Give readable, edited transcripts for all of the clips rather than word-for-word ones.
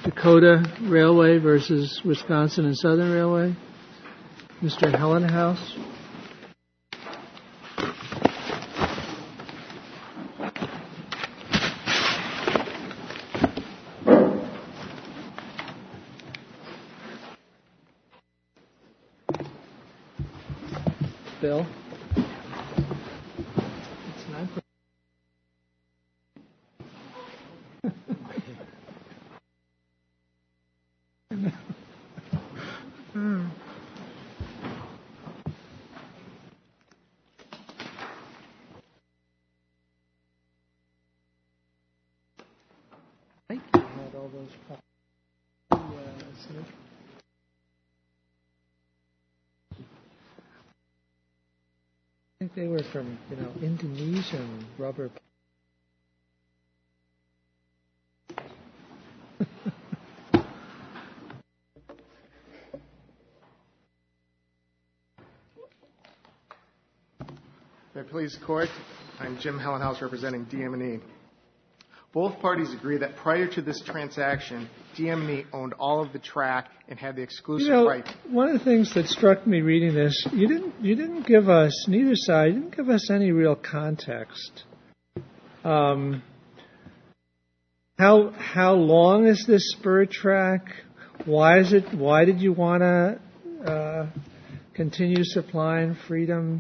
Dakota Railway versus Wisconsin and Southern Railway. Mr. Hellenhaus. Bill. It's not. I think they were from, Indonesian rubber. May it please the Court, I'm Jim Hellenhaus representing DM&E. Both parties agree that prior to this transaction, DM&E owned all of the track and had the exclusive right. One of the things that struck me reading this, you didn't give us, neither side, you didn't give us any real context. How long is this spur track? Why did you want to continue supplying Freedom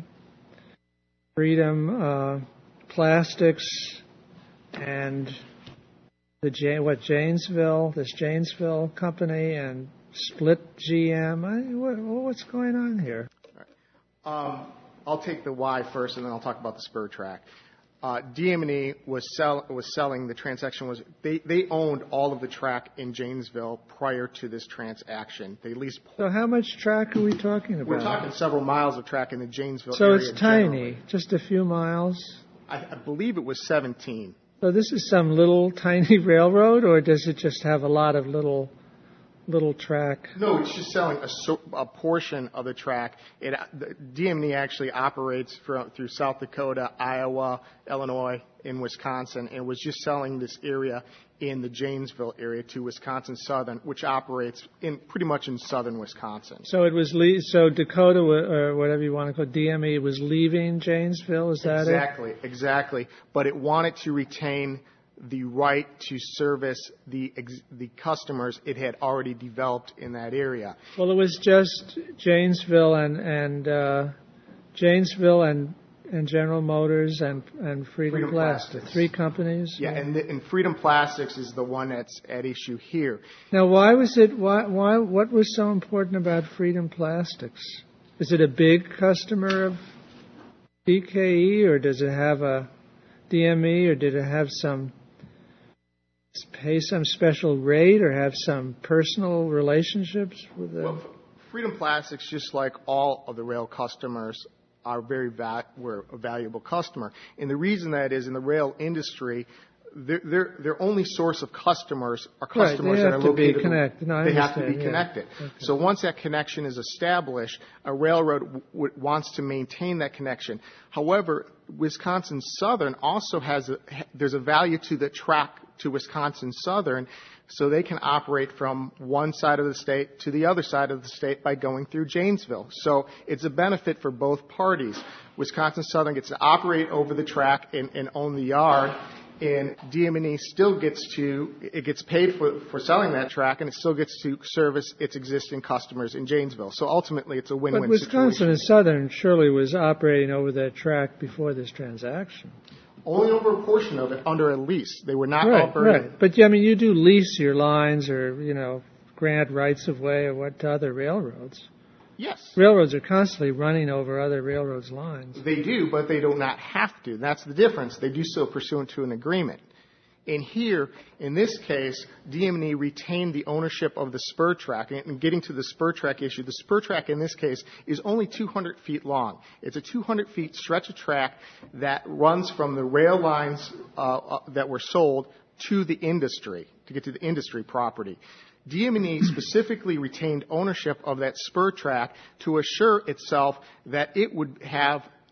Plastics and Janesville company and split GM? What's going on here? I'll take the why first, and then I'll talk about the spur track. DM&E was selling. The transaction was they owned all of the track in Janesville prior to this transaction. They leased. So how much track are we talking about? We're talking several miles of track in the Janesville area. So it's tiny, generally. Just a few miles. I believe it was 17. So this is some little tiny railroad, or does it just have a lot of little track? No, it's just selling a portion of the track. DM&E actually operates through South Dakota, Iowa, Illinois, and Wisconsin, and was just selling this area in the Janesville area to Wisconsin Southern, which operates pretty much in southern Wisconsin. So it was so Dakota, or whatever you want to call it, DM&E was leaving Janesville. Is that it? Exactly. But it wanted to retain the right to service the customers it had already developed in that area. Well, it was just Janesville and General Motors and Freedom Plastics. 3 companies. Yeah, and Freedom Plastics is the one that's at issue here. Now, why was it? Why? What was so important about Freedom Plastics? Is it a big customer of DKE, or does it have a DME, or did it have pay some special rate, or have some personal relationships with them? Well, Freedom Plastics, just like all of the rail customers, were a valuable customer. And the reason that is, in the rail industry, their only source of customers are customers that are located. They have to be connected. Okay. So once that connection is established, a railroad wants to maintain that connection. However, Wisconsin Southern also there's a value to the track to Wisconsin Southern, so they can operate from one side of the state to the other side of the state by going through Janesville. So it's a benefit for both parties. Wisconsin Southern gets to operate over the track and own the yard, and DM&E still gets paid for selling that track, and it still gets to service its existing customers in Janesville. So ultimately, it's a win-win situation. But Wisconsin and Southern surely was operating over that track before this transaction. Only over a portion of it under a lease. They were not operating. Right. But you do lease your lines, or grant rights of way, or what to other railroads. Yes. Railroads are constantly running over other railroads' lines. They do, but they do not have to. That's the difference. They do so pursuant to an agreement. And here, in this case, DM&E retained the ownership of the spur track. And getting to the spur track issue, the spur track in this case is only 200 feet long. It's a 200 feet stretch of track that runs from the rail lines that were sold to the industry, to get to the industry property. DM&E specifically retained ownership of that spur track to assure itself that it would have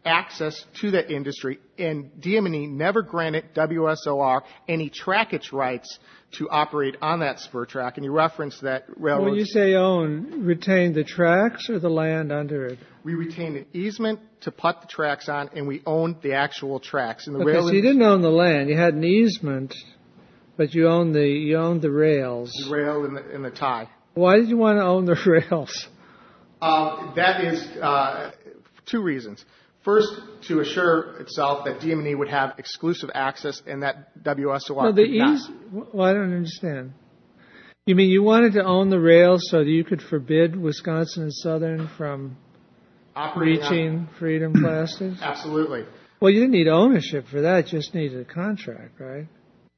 access to that industry, and DM&E never granted WSOR any trackage rights to operate on that spur track. And you referenced that railroad. When you say own, retain the tracks or the land under it? We retained an easement to put the tracks on, and we owned the actual tracks. And the Okay, so you didn't own the land. You had an easement, but you owned the rails. The rail and the tie. Why did you want to own the rails? That is two reasons. First, to assure itself that DM&E would have exclusive access and that WSOR could not. Well, I don't understand. You mean you wanted to own the rails so that you could forbid Wisconsin and Southern from reaching Freedom Plastics? Absolutely. Well, you didn't need ownership for that. You just needed a contract, right?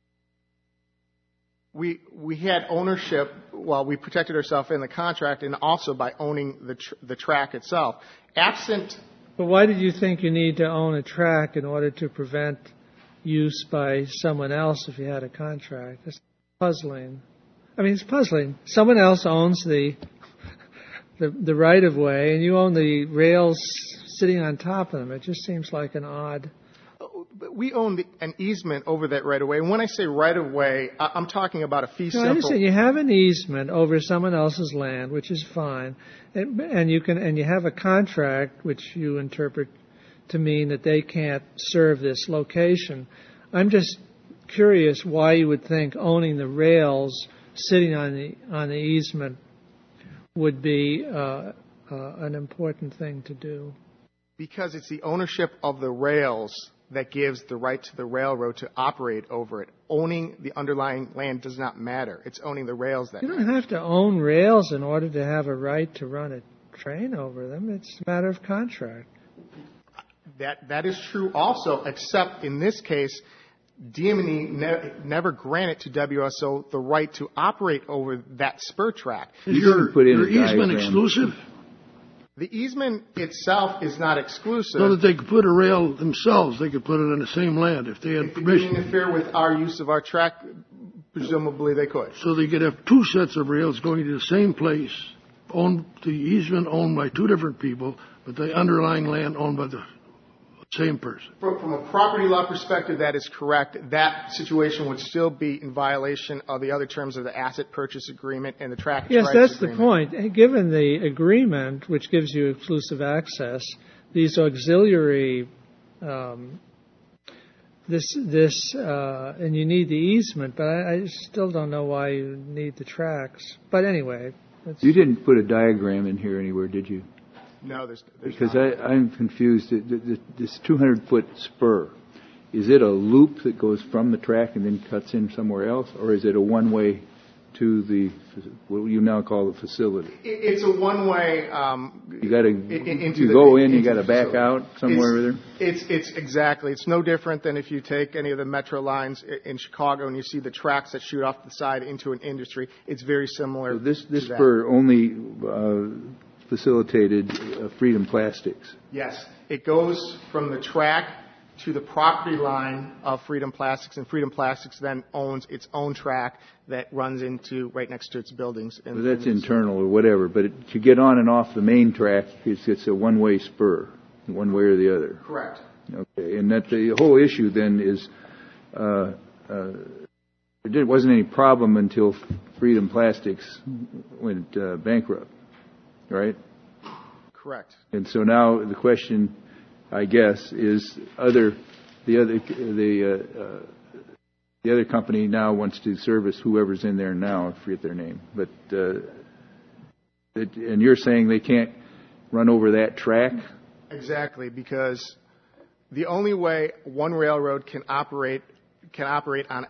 We had ownership. Well, we protected ourselves in the contract and also by owning the track itself. Absent. But why did you think you need to own a track in order to prevent use by someone else if you had a contract? It's puzzling. I mean, it's puzzling. Someone else owns the right of way, and you own the rails sitting on top of them. It just seems like an odd. We own an easement over that right of way. And when I say right of way, I'm talking about a fee simple. I understand. You have an easement over someone else's land, which is fine, and you have a contract which you interpret to mean that they can't serve this location. I'm just curious why you would think owning the rails sitting on the easement would be an important thing to do. Because it's the ownership of the rails that gives the right to the railroad to operate over it. Owning the underlying land does not matter. It's owning the rails that matter. You don't have to own rails in order to have a right to run a train over them. It's a matter of contract. That is true also, except in this case, DM&E never granted to WSO the right to operate over that spur track. Is your easement exclusive? The easement itself is not exclusive. So that they could put a rail themselves, they could put it on the same land if they had permission. If they interfere with our use of our track, presumably they could. So they could have two sets of rails going to the same place, the easement owned by two different people, but the underlying land owned by the same person. From a property law perspective, that is correct. That situation would still be in violation of the other terms of the asset purchase agreement and the trackage rights agreement. Yes, that's the point. Given the agreement, which gives you exclusive access, these auxiliary, and you need the easement, but I still don't know why you need the tracks. But anyway. You didn't put a diagram in here anywhere, did you? No, there's because not. I'm confused. This 200-foot spur, is it a loop that goes from the track and then cuts in somewhere else, or is it a one-way to what you now call the facility? It's a one-way. You got to go in. You got to back out somewhere there. It's exactly. It's no different than if you take any of the metro lines in Chicago and you see the tracks that shoot off the side into an industry. It's very similar. So this spur only facilitated Freedom Plastics. Yes, it goes from the track to the property line of Freedom Plastics, and Freedom Plastics then owns its own track that runs into right next to its buildings. So that's internal or whatever, but to get on and off the main track, it's a one-way spur, one way or the other. Correct. Okay, and that the whole issue then is there wasn't any problem until Freedom Plastics went bankrupt. Right? Correct. And so now the question, I guess, is the other company now wants to service whoever's in there now. I forget their name, but and you're saying they can't run over that track? Exactly, because the only way one railroad can operate on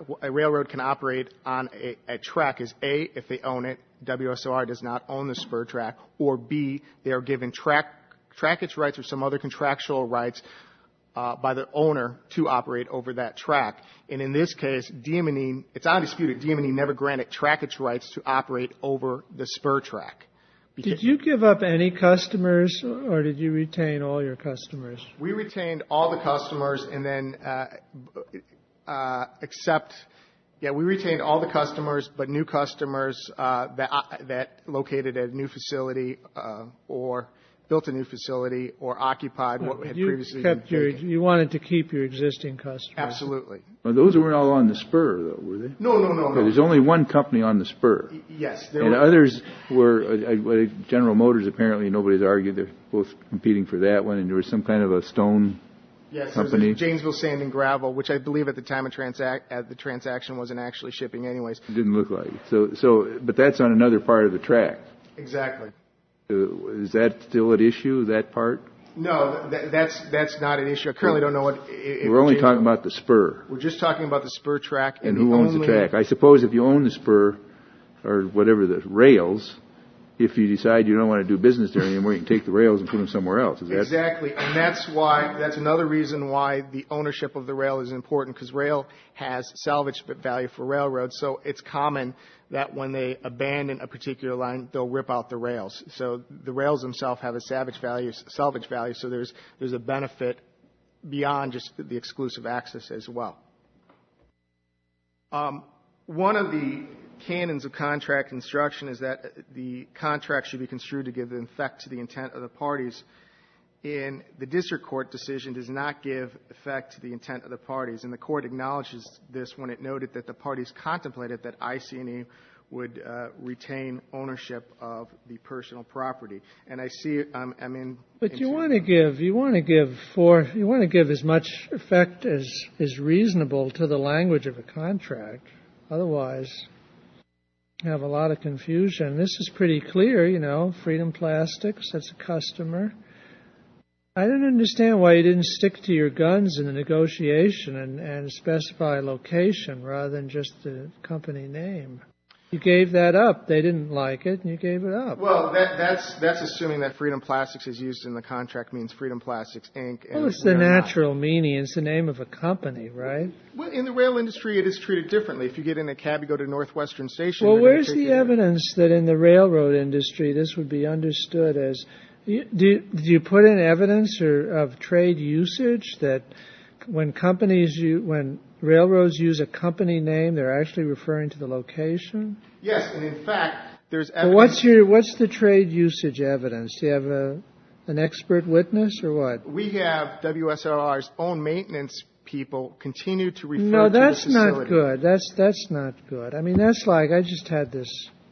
a track is A, if they own it. WSOR does not own the spur track, or B, they are given trackage rights or some other contractual rights by the owner to operate over that track. And in this case, DM&E, it's undisputed, DM&E never granted trackage rights to operate over the spur track. Did you give up any customers, or did you retain all your customers? We retained all the customers, and then we retained all the customers, but new customers that located at a new facility or built a new facility or occupied what had previously been vacant. You wanted to keep your existing customers. Absolutely. Well, those weren't all on the spur, though, were they? No. There's only one company on the spur. Yes. And others were, General Motors, apparently nobody's argued, they're both competing for that one, and there was some kind of a stone company. Yes, Janesville Sand and Gravel, which I believe at the time of the transaction wasn't actually shipping anyways. It didn't look like it. So, but that's on another part of the track. Exactly. Is that still an issue, that part? No, that's not an issue. I currently don't know what... We're only talking about the spur. We're just talking about the spur track. And who owns the track? I suppose if you own the spur, or whatever, the rails, if you decide you don't want to do business there anymore, you can take the rails and put them somewhere else. Is that... Exactly. And that's another reason why the ownership of the rail is important, because rail has salvage value for railroads. So it's common that when they abandon a particular line, they'll rip out the rails. So the rails themselves have a salvage value. So there's a benefit beyond just the exclusive access as well. One of the canons of contract construction is that the contract should be construed to give effect to the intent of the parties. In the district court decision does not give effect to the intent of the parties, and the court acknowledges this when it noted that the parties contemplated that IC&E would retain ownership of the personal property. And I see But you want to give as much effect as is reasonable to the language of a contract. Otherwise, you have a lot of confusion. This is pretty clear, Freedom Plastics, that's a customer. I don't understand why you didn't stick to your guns in the negotiation and specify a location rather than just the company name. You gave that up. They didn't like it, and you gave it up. Well, that's assuming that Freedom Plastics is used in the contract means Freedom Plastics, Inc. Well, it's the natural meaning. It's the name of a company, right? Well, in the rail industry, it is treated differently. If you get in a cab, you go to Northwestern Station. Well, where's the evidence that in the railroad industry this would be understood as... Do you put in evidence of trade usage that when railroads use a company name, they're actually referring to the location? Yes, and in fact, there's evidence. Well, what's the trade usage evidence? Do you have an expert witness or what? We have WSRR's own maintenance people continue to refer to the facility. No, that's not good. That's not good. I mean, that's like I just had this.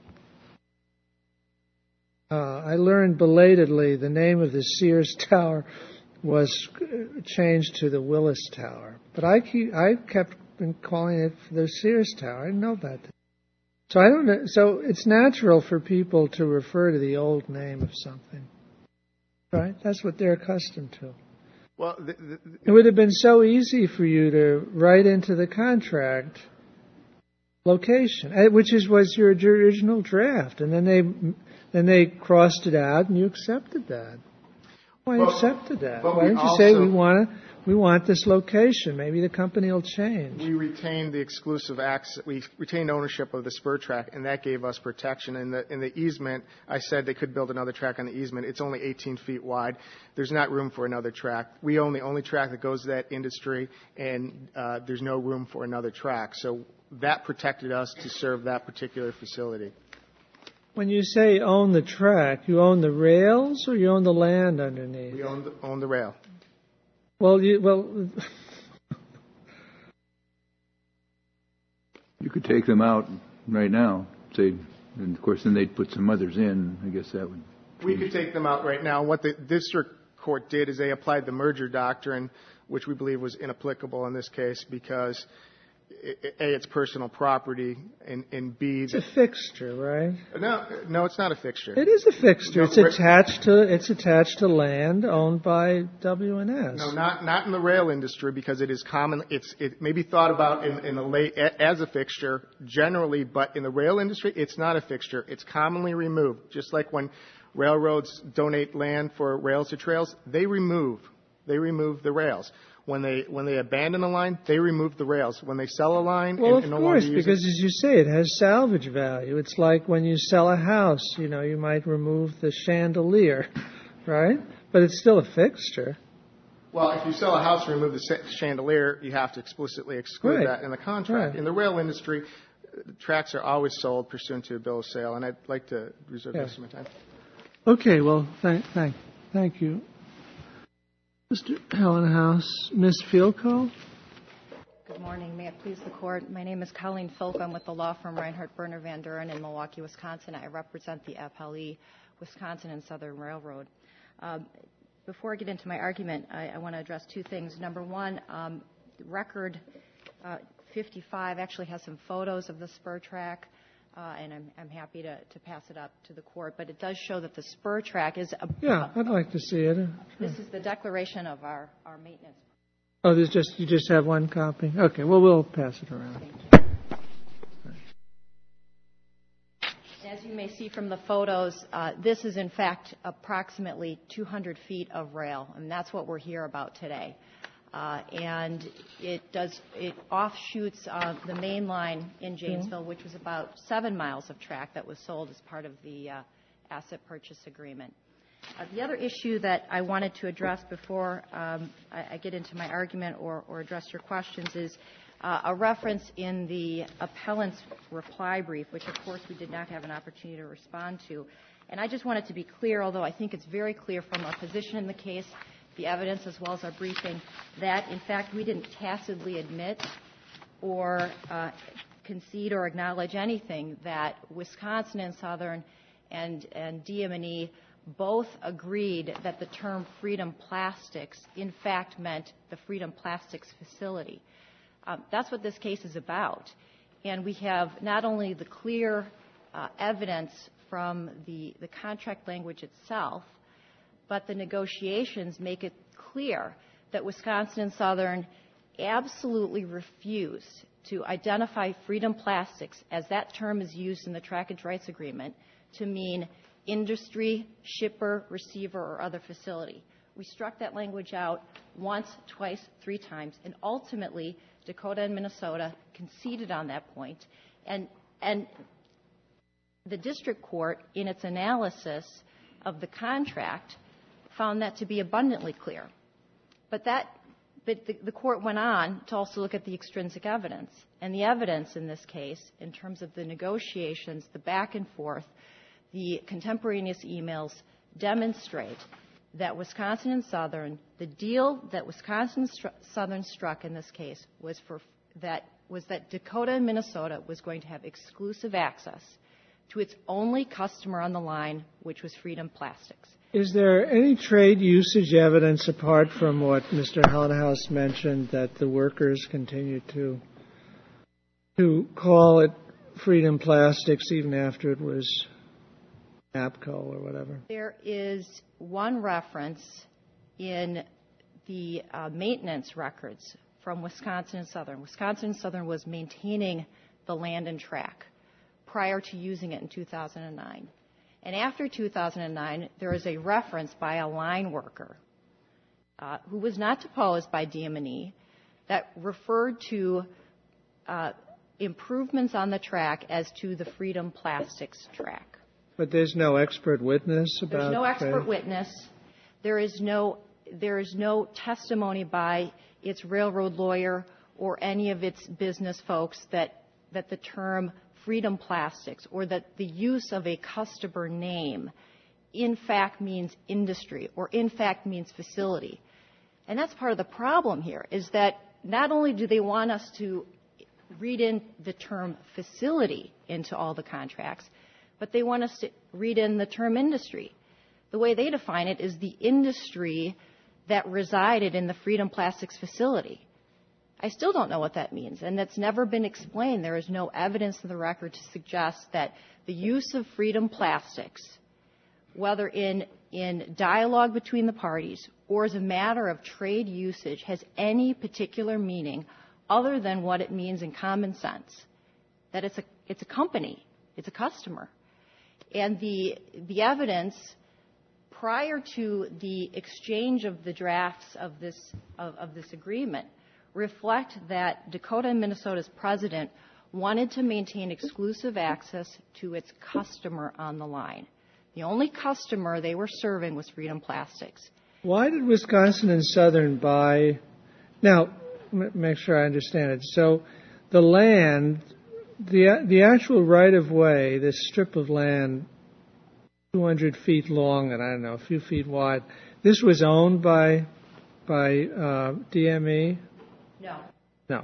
I learned belatedly the name of the Sears Tower was changed to the Willis Tower. But I kept calling it the Sears Tower. I didn't know about that. So I don't know. So it's natural for people to refer to the old name of something. Right? That's what they're accustomed to. Well, it would have been so easy for you to write into the contract location, which was your original draft, and then they crossed it out, and you accepted that. Why accepted that? Why didn't you say we want this location? Maybe the company will change. We retained the exclusive access. We retained ownership of the spur track, and that gave us protection. In the easement, I said they could build another track on the easement. It's only 18 feet wide. There's not room for another track. We own the only track that goes to that industry, and there's no room for another track. So that protected us to serve that particular facility. When you say own the track, you own the rails or you own the land underneath? We own the rail. Well, you could take them out right now, say, and of course then they'd put some others in. I guess that would. We could take them out right now. What the district court did is they applied the merger doctrine, which we believe was inapplicable in this case because A, it's personal property, and B... It's a fixture, right? No, it's not a fixture. It is a fixture. It's attached to land owned by W&S. No, not in the rail industry because it is common. It may be thought about as a fixture generally, but in the rail industry, it's not a fixture. It's commonly removed. Just like when railroads donate land for rails to trails, they remove the rails. When they abandon a line, they remove the rails. When they sell a line, well, and no longer use because as you say, it has salvage value. It's like when you sell a house, you might remove the chandelier, right? But it's still a fixture. Well, if you sell a house and remove the chandelier, you have to explicitly exclude that in the contract. Right. In the rail industry, tracks are always sold pursuant to a bill of sale, and I'd like to reserve the rest of my time. Okay. Well, thank Thank you. Mr. Hellenhaus, Ms. Fielkow? Good morning. May it please the Court. My name is Colleen Filk. I'm with the law firm Reinhardt Berner Van Duren in Milwaukee, Wisconsin. I represent the FLE, Wisconsin and Southern Railroad. Before I get into my argument, I want to address two things. Number one, record 55 actually has some photos of the spur track, and I'm happy to pass it up to the Court. But it does show that the spur track is Yeah, I'd like to see it. This is the declaration of our maintenance. Oh, you just have one copy? Okay, well, we'll pass it around. As you may see from the photos, this is in fact approximately 200 feet of rail, and that's what we're here about today. And it offshoots the main line in Janesville, which was about 7 miles of track that was sold as part of the asset purchase agreement. The other issue that I wanted to address before I get into my argument or address your questions is a reference in the appellant's reply brief, which of course we did not have an opportunity to respond to. And I just wanted to be clear, although I think it's very clear from our position in the case, the evidence as well as our briefing, that in fact we didn't tacitly admit or concede or acknowledge anything, that Wisconsin and Southern and DM&E both agreed that the term Freedom Plastics in fact meant the Freedom Plastics facility. That's what this case is about. And we have not only the clear evidence from the contract language itself, but the negotiations make it clear that Wisconsin and Southern absolutely refused to identify Freedom Plastics, as that term is used in the trackage rights agreement, to mean industry, shipper, receiver, or other facility. We struck that language out once, twice, 3 times, and ultimately Dakota and Minnesota conceded on that point. And the district court, in its analysis of the contract, found that to be abundantly clear. But the court went on to also look at the extrinsic evidence. And the evidence in this case, in terms of the negotiations, the back and forth, the contemporaneous emails, demonstrate that Wisconsin and Southern, the deal that Wisconsin Southern struck in this case was that Dakota and Minnesota was going to have exclusive access to its only customer on the line, which was Freedom Plastics. Is there any trade usage evidence apart from what Mr. Hellenhaus mentioned, that the workers continue to call it Freedom Plastics even after it was APCO or whatever? There is one reference in the maintenance records from Wisconsin and Southern. Wisconsin and Southern was maintaining the land and track prior to using it in 2009. And after 2009, there is a reference by a line worker who was not deposed by DM&E that referred to improvements on the track as to the Freedom Plastics track. But there's no expert witness about There's no expert trade? witness. There is no testimony by its railroad lawyer or any of its business folks that the term Freedom Plastics or that the use of a customer name in fact means industry or in fact means facility. And that's part of the problem here, is that not only do they want us to read in the term facility into all the contracts, but they want us to read in the term industry. The way they define it is the industry that resided in the Freedom Plastics facility. I still don't know what that means, and that's never been explained. There is no evidence in the record to suggest that the use of Freedom Plastics, whether in dialogue between the parties or as a matter of trade usage, has any particular meaning other than what it means in common sense, that it's a company, it's a customer. And the evidence prior to the exchange of the drafts of this agreement reflect that Dakota and Minnesota's president wanted to maintain exclusive access to its customer on the line. The only customer they were serving was Freedom Plastics. Why did Wisconsin and Southern buy? Now, make sure I understand it. So the land, the actual right-of-way, this strip of land, 200 feet long and, I don't know, a few feet wide, This was owned by DME? No. No.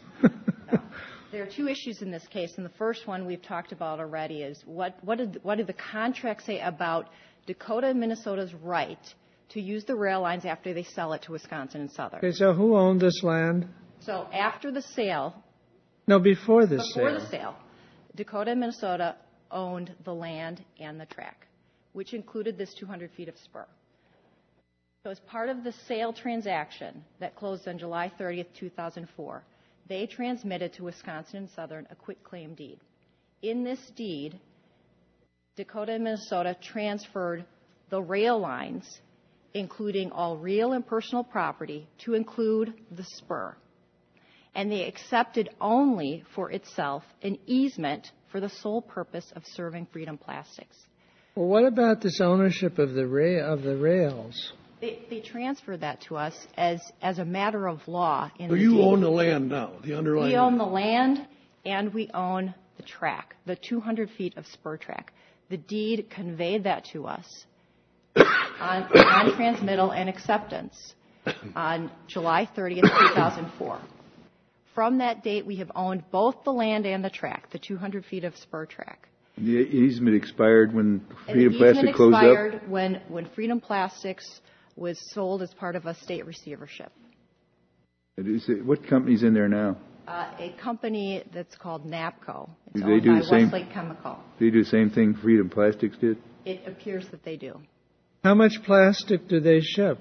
There are two issues in this case, and the first one we've talked about already is what did the contract say about Dakota and Minnesota's right to use the rail lines after they sell it to Wisconsin and Southern. Okay, so who owned this land? So after the sale. No, before the sale, Dakota and Minnesota owned the land and the track, which included this 200 feet of spur. So as part of the sale transaction that closed on July 30th, 2004, they transmitted to Wisconsin and Southern a quitclaim deed. In this deed, Dakota and Minnesota transferred the rail lines, including all real and personal property, to include the spur. And they accepted only for itself an easement for the sole purpose of serving Freedom Plastics. Well, what about this ownership of the rails? They transferred that to us as a matter of law. So you own the land now, the underlying. We own the land and we own the track, the 200 feet of spur track. The deed conveyed that to us on transmittal and acceptance on July 30th, 2004. From that date, we have owned both the land and the track, the 200 feet of spur track. The easement expired when Freedom Plastics closed up? The easement expired when Freedom Plastics was sold as part of a state receivership. What company's in there now? A company that's called NAPCO. Do It's they owned do by the same, Westlake Chemical. Do they do the same thing Freedom Plastics did? It appears that they do. How much plastic do they ship?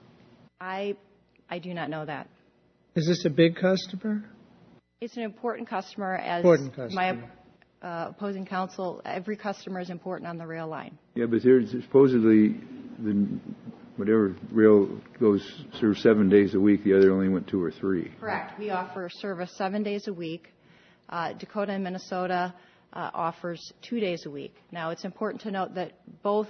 I do not know that. Is this a big customer? It's an important customer. My opposing counsel, every customer is important on the rail line. Yeah, but there's supposedly whatever rail goes through 7 days a week, the other only went 2 or 3. Correct. We offer service 7 days a week. Dakota and Minnesota offers 2 days a week. Now, it's important to note that both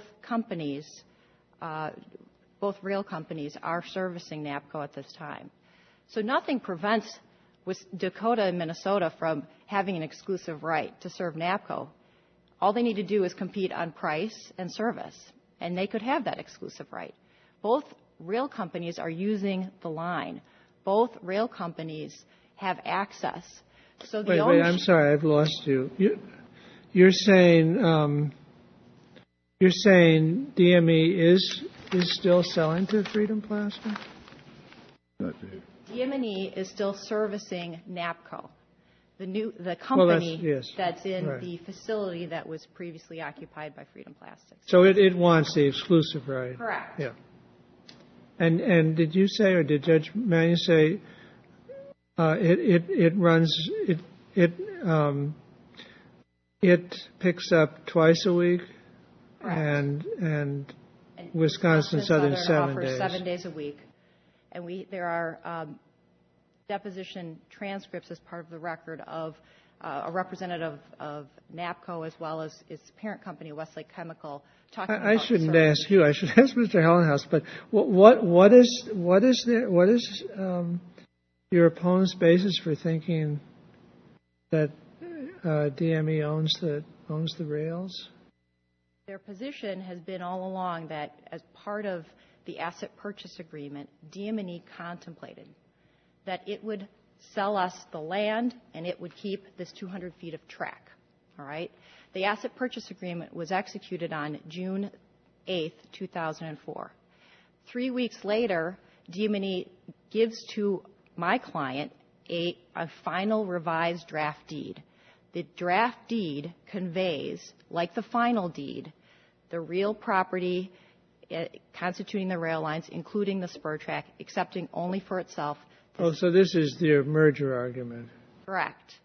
rail companies are servicing NAPCO at this time. So nothing prevents Dakota and Minnesota from having an exclusive right to serve NAPCO. All they need to do is compete on price and service, and they could have that exclusive right. Both rail companies are using the line. Both rail companies have access. So wait, I'm sorry, I've lost you. You're saying DME is still selling to Freedom Plastics? DME is still servicing NAPCO, the company that's in the facility that was previously occupied by Freedom Plastics. So it wants the exclusive right. Correct. Yeah. And did you say, or did Judge Mannion say, it picks up twice a week, and Wisconsin Southern 7 days. 7 days a week. And there are deposition transcripts as part of the record of a representative of NAPCO as well as its parent company, Westlake Chemical, talking about. I shouldn't ask you. I should ask Mr. Hellenhaus. But what is your opponent's basis for thinking that DME owns the rails? Their position has been all along that as part of the asset purchase agreement, DME contemplated that it would sell us the land and it would keep this 200 feet of track. All right? The asset purchase agreement was executed on June 8th, 2004. 3 weeks later, DME gives to my client a final revised draft deed. The draft deed conveys, like the final deed, the real property constituting the rail lines, including the spur track, accepting only for itself. So this is their merger argument. Correct.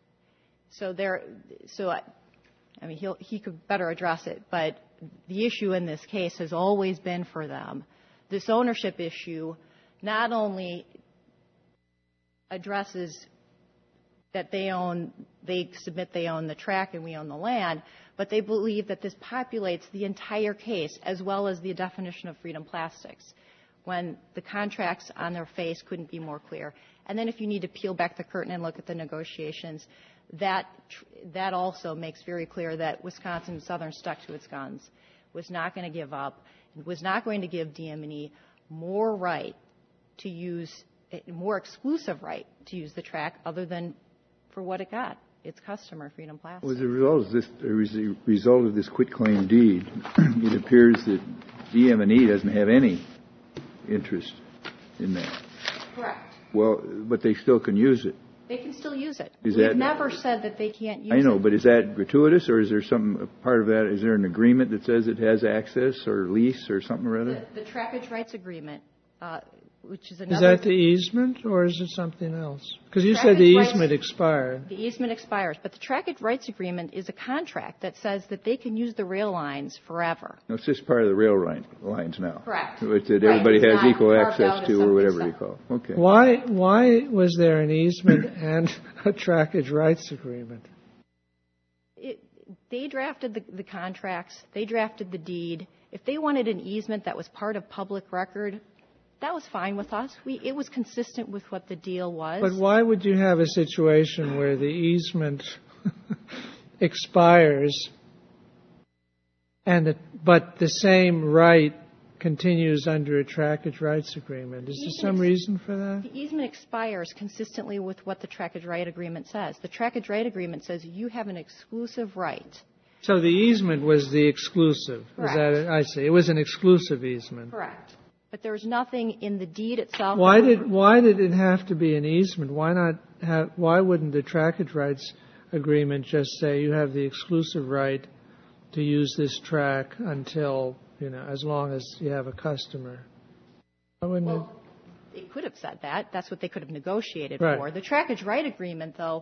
He could better address it, but the issue in this case has always been for them. This ownership issue not only addresses that they submit they own the track and we own the land, but they believe that this populates the entire case as well as the definition of Freedom Plastics, when the contracts on their face couldn't be more clear. And then if you need to peel back the curtain and look at the negotiations, that also makes very clear that Wisconsin Southern stuck to its guns, was not going to give up, was not going to give DME more right to use, more exclusive right to use the track other than for what it got, its customer, Freedom Plastics. Well, as a result of this quitclaim deed, it appears that DM&E doesn't have any interest in that. Correct. Well, but they still can use it. They can still use it. We've never said that they can't use it. I know, but is that gratuitous, or is there some part of that? Is there an agreement that says it has access or lease or something or other? The trackage rights agreement, which is Is another... that the easement, or is it something else? Because you said the easement expired. The easement expires, but the trackage rights agreement is a contract that says that they can use the rail lines forever. No, it's just part of the rail lines now. Correct. Which that everybody Right. has equal Carved access out as to, or whatever something you call it. Okay. Why was there an easement and a trackage rights agreement? They drafted the contracts. They drafted the deed. If they wanted an easement that was part of public record, that was fine with us. It was consistent with what the deal was. But why would you have a situation where the easement expires but the same right continues under a trackage rights agreement? Is there some reason for that? The easement expires consistently with what the trackage right agreement says. The trackage right agreement says you have an exclusive right. So the easement was the exclusive. Correct. Is that it? I see. It was an exclusive easement. Correct. But there was nothing in the deed itself. Why did it have to be an easement? Why wouldn't the trackage rights agreement just say you have the exclusive right to use this track until, as long as you have a customer? Why wouldn't it could have said that. That's what they could have negotiated Right. for. The trackage right agreement, though,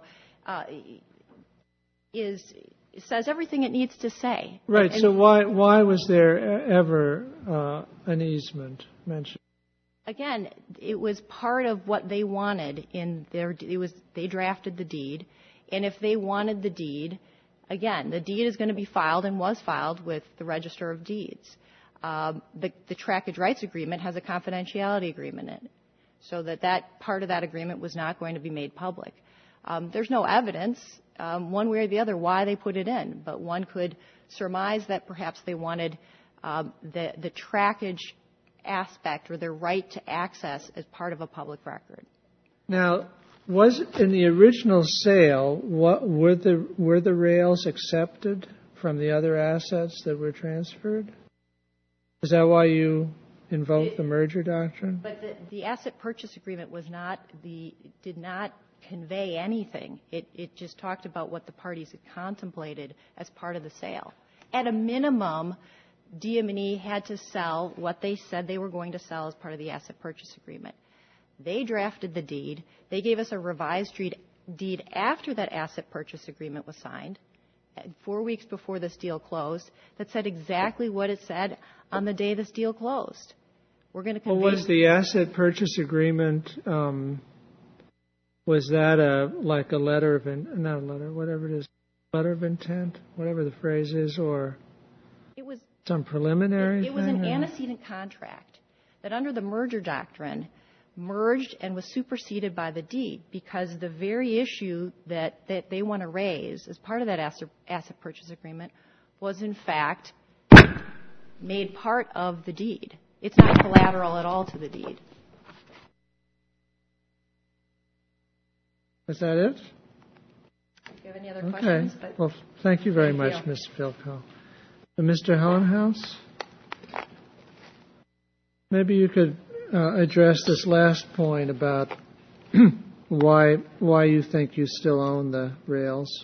says everything it needs to say. Right. So why was there ever an easement mentioned? Again, it was part of what they wanted they drafted the deed, and if they wanted the deed, again, the deed is going to be filed and was filed with the Register of Deeds. The trackage rights agreement has a confidentiality agreement in it, so that part of that agreement was not going to be made public. There's no evidence, one way or the other, why they put it in, but one could surmise that perhaps they wanted the trackage aspect or their right to access as part of a public record. Now, was in the original sale, were the rails accepted from the other assets that were transferred? Is that why you invoked the merger doctrine? But the asset purchase agreement did not convey anything. It just talked about what the parties had contemplated as part of the sale. At a minimum, DM&E had to sell what they said they were going to sell as part of the asset purchase agreement. They drafted the deed. They gave us a revised deed after that asset purchase agreement was signed, 4 weeks before this deal closed, that said exactly what it said on the day this deal closed. We're going to convey. Well, was the asset purchase agreement, was that like a letter of, not a letter, whatever it is, letter of intent, whatever the phrase is, or it was some preliminary It was an thing, antecedent contract that under the merger doctrine merged and was superseded by the deed, because the very issue that they want to raise as part of that asset purchase agreement was in fact made part of the deed. It's not collateral at all to the deed. Is that it? Do you have any other Okay. questions? Well, thank you very Thank much, you. Ms. Philco. Mr. Hohenhaus, maybe you could address this last point about why you think you still own the rails.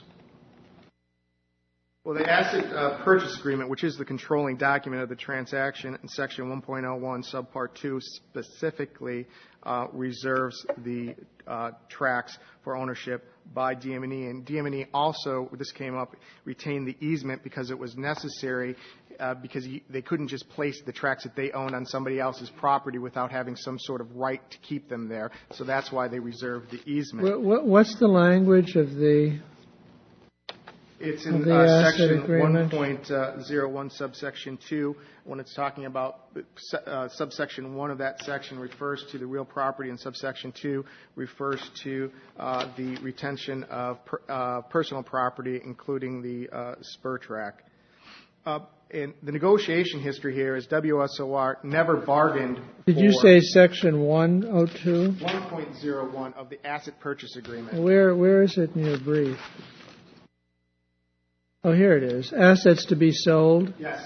Well, the asset purchase agreement, which is the controlling document of the transaction in Section 1.01, Subpart 2, specifically reserves the tracks for ownership by DM&E. And DM&E also, this came up, retained the easement because it was necessary because they couldn't just place the tracks that they owned on somebody else's property without having some sort of right to keep them there. So that's why they reserved the easement. What's the language of the... It's in the Section agreement? 1.01, subsection 2, when it's talking about subsection 1 of that section refers to the real property, and subsection 2 refers to the retention of personal property, including the spur track. And the negotiation history here is WSOR never bargained Did you say Section 102? 1.01 of the asset purchase agreement. Where is it in your brief? Oh, here it is. Assets to be sold. Yes.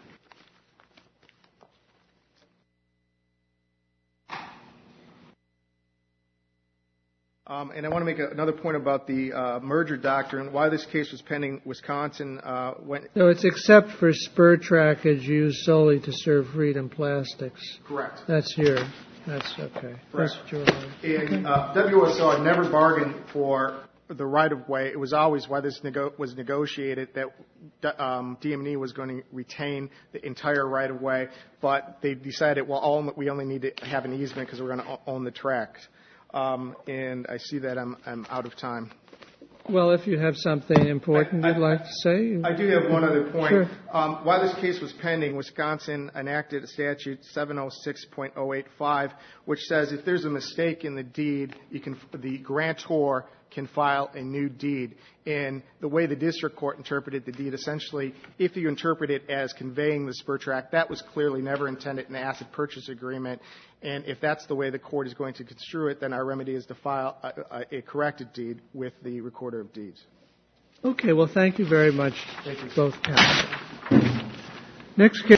And I want to make another point about the merger doctrine. Why this case was pending, Wisconsin went. So it's except for spur trackage used solely to serve Freedom Plastics. Correct. That's here. That's okay. Correct. That's what you're And WSO never bargained for the right-of-way. It was always why this was negotiated that DM&E was going to retain the entire right-of-way, but they decided, well, we only need to have an easement because we're going to own the track. And I see that I'm out of time. Well, if you have something important you'd like to say. I do have one other point. Sure. While this case was pending, Wisconsin enacted a statute 706.085, which says if there's a mistake in the deed, the grantor can file a new deed. And the way the district court interpreted the deed, essentially, if you interpret it as conveying the spur track, that was clearly never intended in the asset purchase agreement. And if that's the way the court is going to construe it, then our remedy is to file a corrected deed with the recorder of deeds. Okay, well, thank you very much, Thank you. both counsel. Next case.